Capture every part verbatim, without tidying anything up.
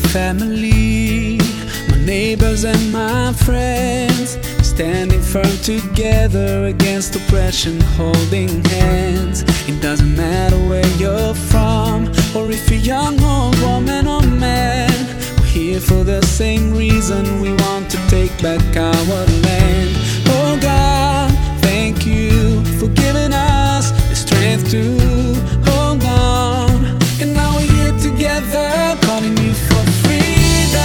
family, my neighbors and my friends, standing firm together against oppression, holding hands. It doesn't matter where you're from, or if you're young or woman or man, we're here for the same reason. We want to take back our land. Oh God, thank you for giving us the strength to hold on. And now we're here together, calling you for freedom,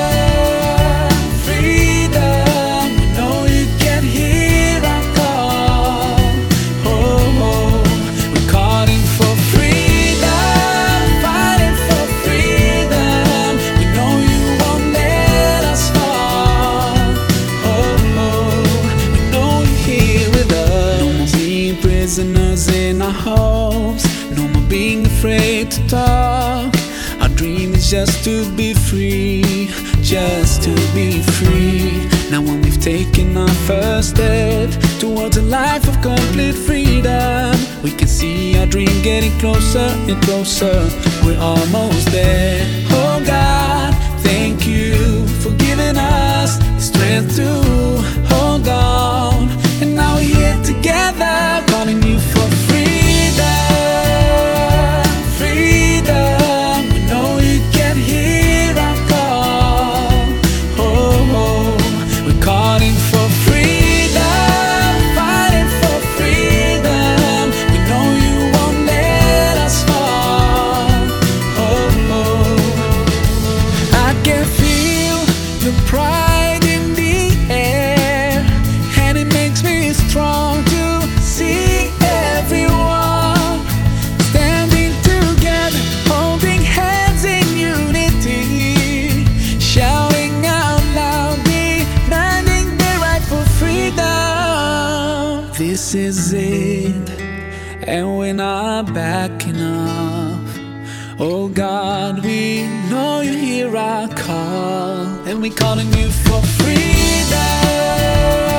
freedom. We know you can hear our call. Oh, oh. We're calling for freedom, fighting for freedom. We know you won't let us fall. Oh, oh. We know you're here with us. No more being prisoners in our homes, no more being afraid to talk. Our dream is just to be free, just to be free. Now when we've taken our first step towards a life of complete freedom, we can see our dream getting closer and closer. We're almost there. Oh God, thank you for giving us the strength to hold on. And now we're here together, calling you for freedom. Pride in the air, and it makes me strong to see everyone standing together, holding hands in unity, shouting out loud, demanding their right for freedom. This is it, and we're not backing off. Oh God, we know you hear our call, and we're calling you for freedom.